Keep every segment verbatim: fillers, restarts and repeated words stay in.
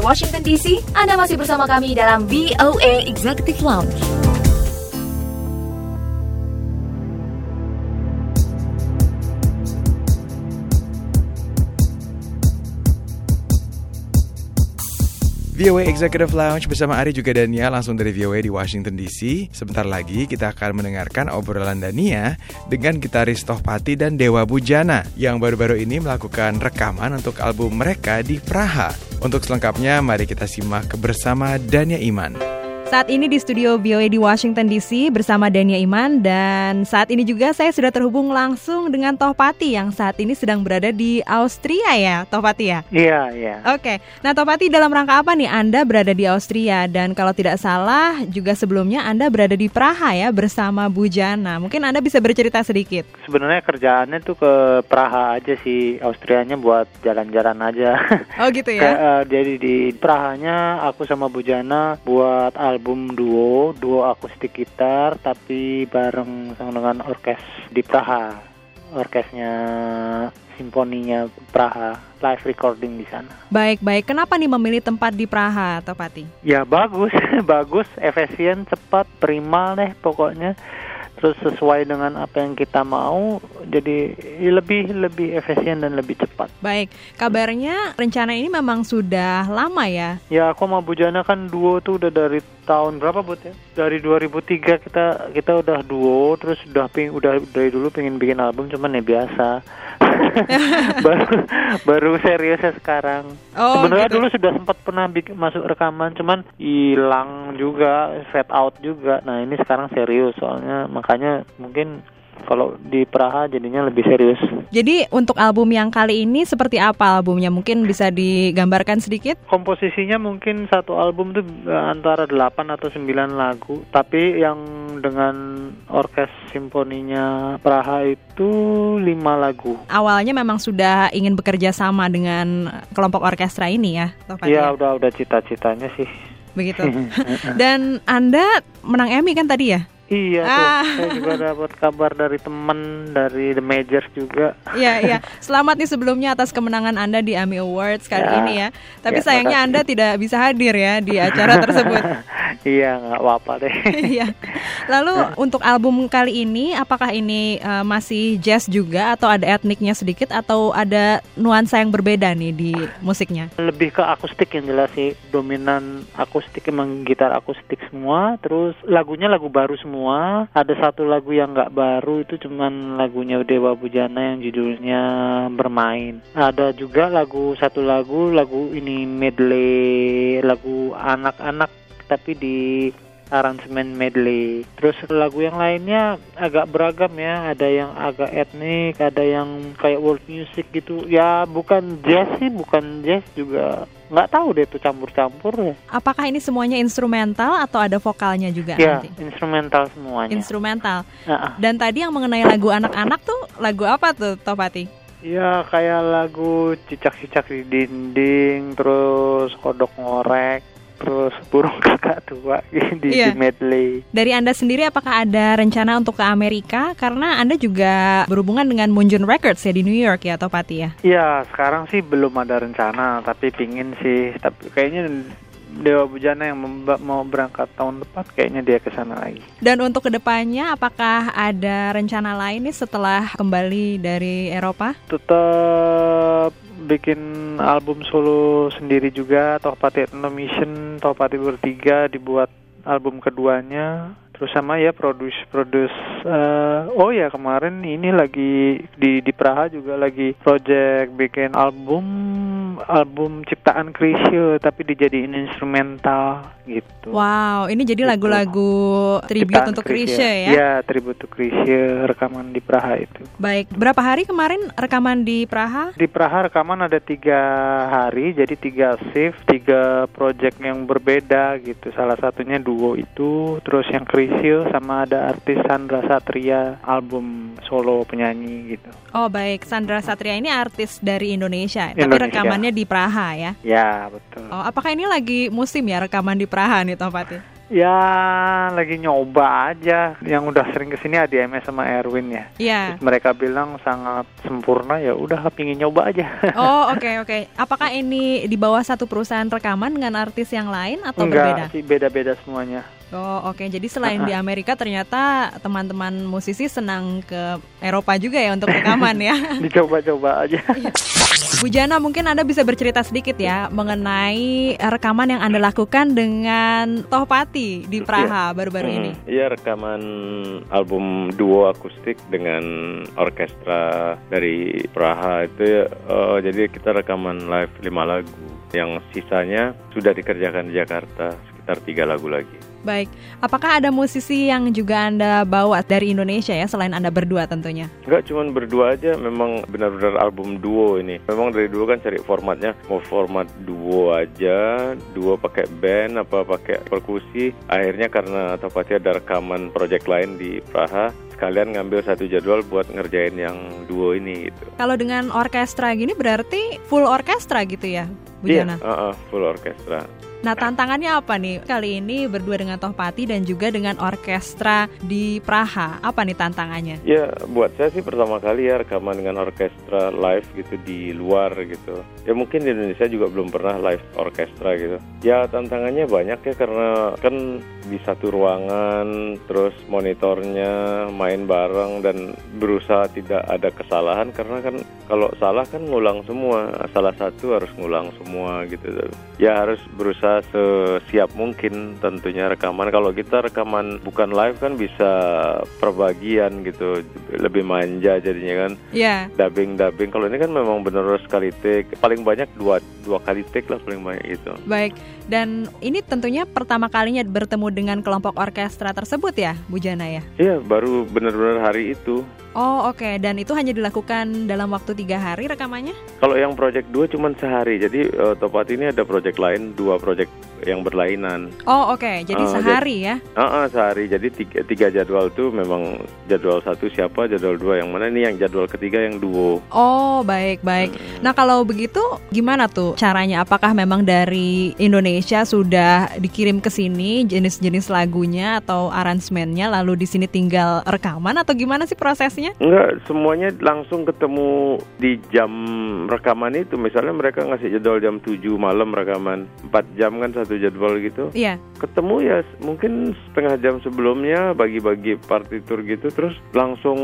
Washington D C. Anda masih bersama kami dalam V O A Executive Lounge. V O A Executive Lounge bersama Ari juga Dania langsung dari V O A di Washington D C. Sebentar lagi kita akan mendengarkan obrolan Dania dengan gitaris Tohpati dan Dewa Bujana yang baru-baru ini melakukan rekaman untuk album mereka di Praha. Untuk selengkapnya mari kita simak bersama Dania Iman. Saat ini di studio V O A di Washington D C bersama Dania Iman, dan saat ini juga saya sudah terhubung langsung dengan Tohpati yang saat ini sedang berada di Austria ya, Tohpati ya? Iya, iya. Oke, nah Tohpati, dalam rangka apa nih Anda berada di Austria? Dan kalau tidak salah juga sebelumnya Anda berada di Praha ya bersama Bujana. Mungkin Anda bisa bercerita sedikit. Sebenarnya kerjaannya tuh ke Praha aja sih, Austrianya buat jalan-jalan aja. Oh gitu ya? Kayak, uh, jadi di Prahanya aku sama Bujana buat album duo, duo akustik gitar, tapi bareng dengan orkes di Praha, orkesnya Simfoninya Praha, live recording di sana. Baik, baik. Kenapa nih memilih tempat di Praha, Tohpati? Ya bagus, bagus, efisien, cepat, prima deh pokoknya. Terus sesuai dengan apa yang kita mau, jadi lebih lebih efisien dan lebih cepat. Baik, kabarnya rencana ini memang sudah lama ya? Ya, aku sama Bujana kan duo tuh udah dari tahun berapa Bud ya? Dari dua ribu tiga kita kita udah duo, terus udah ping, udah dari dulu pengen bikin album, cuman ya biasa. baru baru seriusnya sekarang. Oh, sebenarnya gitu. Dulu sudah sempat pernah bikin, masuk rekaman, cuman hilang juga, fade out juga. Nah ini sekarang serius, soalnya makanya mungkin kalau di Praha jadinya lebih serius. Jadi untuk album yang kali ini seperti apa albumnya? Mungkin bisa digambarkan sedikit? Komposisinya mungkin satu album tuh antara delapan atau sembilan lagu. Tapi yang dengan orkes simfoninya Praha itu lima lagu. Awalnya memang sudah ingin bekerja sama dengan kelompok orkestra ini ya? Iya, udah udah cita-citanya sih. Begitu. Dan Anda menang Emmy kan tadi ya? Iya tuh, ah. Saya juga dapat kabar dari teman dari The Majors juga. Iya, iya. Selamat nih sebelumnya atas kemenangan Anda di Emmy Awards kali ya. ini ya. Tapi ya, sayangnya makasih. Anda tidak bisa hadir ya di acara tersebut. Iya, nggak apa-apa deh. Iya. Lalu untuk album kali ini, apakah ini uh, masih jazz juga atau ada etniknya sedikit atau ada nuansa yang berbeda nih di musiknya? Lebih ke akustik yang jelas sih, dominan akustik, emang gitar akustik semua. Terus lagunya lagu baru semua. Semua. Ada satu lagu yang nggak baru, itu cuman lagunya Dewa Bujana yang judulnya Bermain. Ada juga lagu satu lagu lagu ini medley, lagu anak-anak tapi di aransemen medley. Terus lagu yang lainnya agak beragam ya, ada yang agak etnik, ada yang kayak world music gitu. Ya bukan jazz sih, bukan jazz juga. Nggak tahu deh tuh campur-campur ya. Apakah ini semuanya instrumental atau ada vokalnya juga ya, nanti? Ya, instrumental semuanya. Instrumental. Uh-uh. Dan tadi yang mengenai lagu anak-anak tuh lagu apa tuh, Tohpati? Ya kayak lagu cicak-cicak di dinding, terus kodok ngorek, terus burung kakak tua di, iya. di medley. Dari Anda sendiri apakah ada rencana untuk ke Amerika? Karena Anda juga berhubungan dengan Munjun Records ya di New York ya, Tohpati ya? Iya, sekarang sih belum ada rencana, tapi pingin sih. Tapi kayaknya Dewa Bujana yang memba- mau berangkat tahun depan, kayaknya dia ke sana lagi. Dan untuk kedepannya apakah ada rencana lain nih setelah kembali dari Eropa? Tetap bikin album solo sendiri juga, Tohpati Ethno Mission, Tohpati bertiga dibuat album keduanya. Terus sama ya produce produce uh, oh ya kemarin ini lagi di di Praha juga lagi project bikin album album ciptaan Chrisye tapi dijadiin instrumental gitu. Wow, ini jadi gitu. Lagu-lagu tribute ciptaan untuk Chrisye ya? Iya, tribute to Chrisye, rekaman di Praha itu. Baik, berapa hari kemarin rekaman di Praha? Di Praha rekaman ada tiga hari, jadi tiga shift, tiga project yang berbeda gitu. Salah satunya duo itu, terus yang Chrisye sama ada artis Sandra Satria, album solo penyanyi gitu. Oh baik, Sandra Satria ini artis dari Indonesia, Indonesia. Tapi rekamannya di Praha ya? Ya betul. Oh, apakah ini lagi musim ya rekaman di Praha nih Tohpati? Ya lagi nyoba aja. Yang udah sering kesini A D M S sama Erwin ya. Iya. Terus mereka bilang sangat sempurna, ya udah pingin nyoba aja. Oh oke okay, oke. Okay. Apakah ini di bawah satu perusahaan rekaman dengan artis yang lain atau Enggak, berbeda? sih beda-beda semuanya. Oh oke, okay. Jadi selain di Amerika ternyata teman-teman musisi senang ke Eropa juga ya untuk rekaman ya. Dicoba-coba aja. Bu Jana, mungkin Anda bisa bercerita sedikit ya mengenai rekaman yang Anda lakukan dengan Tohpati di Praha ya. baru-baru hmm, ini. Iya, rekaman album duo akustik dengan orkestra dari Praha itu. Uh, jadi kita rekaman live lima lagu, yang sisanya sudah dikerjakan di Jakarta, sekitar tiga lagu lagi. Baik, apakah ada musisi yang juga Anda bawa dari Indonesia ya, selain Anda berdua tentunya? Enggak, cuma berdua aja, memang benar-benar album duo ini. Memang dari dulu kan cari formatnya, mau format duo aja, duo pakai band, apa pakai perkusi. Akhirnya karena Tohpati ada rekaman project lain di Praha, sekalian ngambil satu jadwal buat ngerjain yang duo ini gitu. Kalau dengan orkestra gini berarti full orkestra gitu ya, Bu Jana? Iya, uh-uh, full orkestra. Nah, tantangannya apa nih? Kali ini berdua dengan Tohpati dan juga dengan orkestra di Praha. Apa nih tantangannya? Ya, buat saya sih pertama kali ya rekaman dengan orkestra live gitu di luar gitu. Ya mungkin di Indonesia juga belum pernah live orkestra gitu. Ya tantangannya banyak ya, karena kan di satu ruangan, terus monitornya main bareng dan berusaha tidak ada kesalahan, karena kan kalau salah kan ngulang semua. Salah satu harus ngulang semua gitu. Ya harus berusaha sesiap mungkin tentunya rekaman. Kalau kita rekaman bukan live kan bisa perbagian gitu, lebih manja jadinya kan. Iya. Yeah. Dubbing-dubbing. Kalau ini kan memang benar-benar sekali take, paling banyak dua dua kali take lah paling banyak itu. Baik. Dan ini tentunya pertama kalinya bertemu dengan kelompok orkestra tersebut ya, Bu Jana ya? Iya, baru benar-benar hari itu. Oh oke, okay. Dan itu hanya dilakukan dalam waktu tiga hari rekamannya? Kalau yang project dua cuma sehari, jadi uh, Tohpati ini ada project lain, dua project yang berlainan. Oh oke, okay. Jadi uh, sehari jadi, ya? Uh, uh, sehari, jadi tiga, tiga jadwal tuh memang jadwal satu siapa, jadwal dua yang mana, ini yang jadwal ketiga yang duo. Oh baik-baik, hmm. Nah kalau begitu gimana tuh caranya? Apakah memang dari Indonesia sudah dikirim ke sini jenis-jenis lagunya atau aransemennya, lalu di sini tinggal rekaman atau gimana sih prosesnya? Enggak, semuanya langsung ketemu di jam rekaman itu. Misalnya mereka ngasih jadwal jam tujuh malam rekaman, empat jam kan satu jadwal gitu. Iya. Ketemu ya mungkin setengah jam sebelumnya, bagi-bagi partitur gitu, terus langsung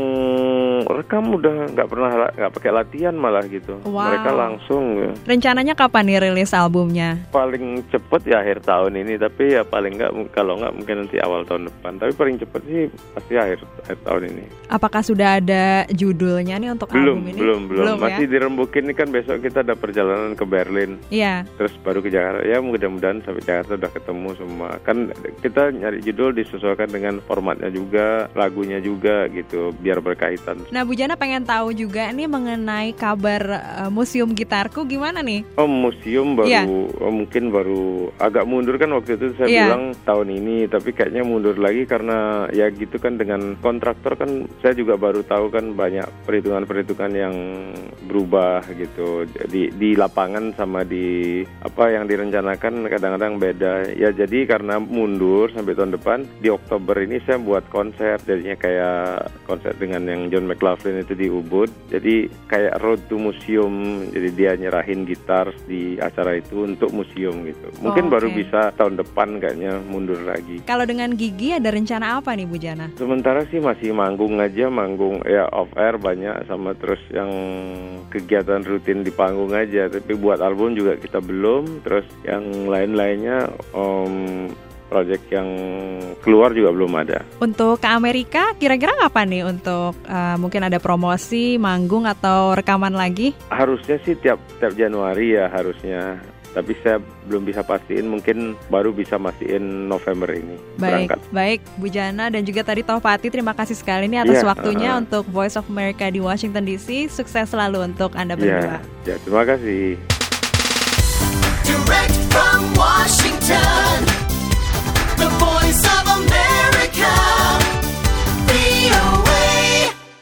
rekam, udah nggak pernah nggak pakai latihan malah gitu. Wow. Mereka langsung. Ya. Rencananya kapan nih rilis albumnya? Paling cepet ya akhir tahun ini, tapi ya paling nggak, kalau nggak mungkin nanti awal tahun depan. Tapi paling cepet sih pasti akhir, akhir tahun ini. Apakah sudah ada judulnya nih untuk belum, album ini? Belum, belum, belum. Masih ya? dirembukin. Ini kan besok kita ada perjalanan ke Berlin. Iya. Terus baru ke Jakarta. Ya mudah-mudahan sampai Jakarta udah ketemu semua. Kan kita nyari judul disesuaikan dengan formatnya juga, lagunya juga gitu, biar berkaitan. Nah, Bu Jana pengen tahu juga nih mengenai kabar uh, museum gitarku gimana nih? Oh, museum baru, yeah. oh, mungkin baru agak mundur kan waktu itu saya yeah. bilang tahun ini, tapi kayaknya mundur lagi karena ya gitu kan, dengan kontraktor kan saya juga baru tahu kan banyak perhitungan-perhitungan yang berubah gitu di di lapangan sama di apa yang direncanakan kadang-kadang beda ya. Jadi karena mundur sampai tahun depan, di Oktober ini saya buat konser, jadinya kayak konser dengan yang John McLaughlin itu di Ubud, jadi kayak road to museum. Jadi dia nyerahin gitar di acara itu untuk museum gitu. Mungkin oh, okay. baru bisa tahun depan kayaknya mundur lagi. Kalau dengan Gigi ada rencana apa nih Bu Jana? Sementara sih masih manggung aja, manggung ya off air banyak, sama terus yang kegiatan rutin di panggung aja. Tapi buat album juga kita belum. Terus yang lain-lainnya um, project yang keluar juga belum ada. Untuk ke Amerika kira-kira kapan nih untuk uh, mungkin ada promosi, manggung atau rekaman lagi? Harusnya sih tiap tiap Januari ya harusnya. Tapi saya belum bisa pastiin, mungkin baru bisa mastiin November ini. Baik, berangkat. Baik Bu Jana dan juga tadi Tohpati, terima kasih sekali nih atas yeah, waktunya uh, untuk Voice of America di Washington D C. Sukses selalu untuk Anda berdua. Ya, yeah, terima kasih. Direct from Washington.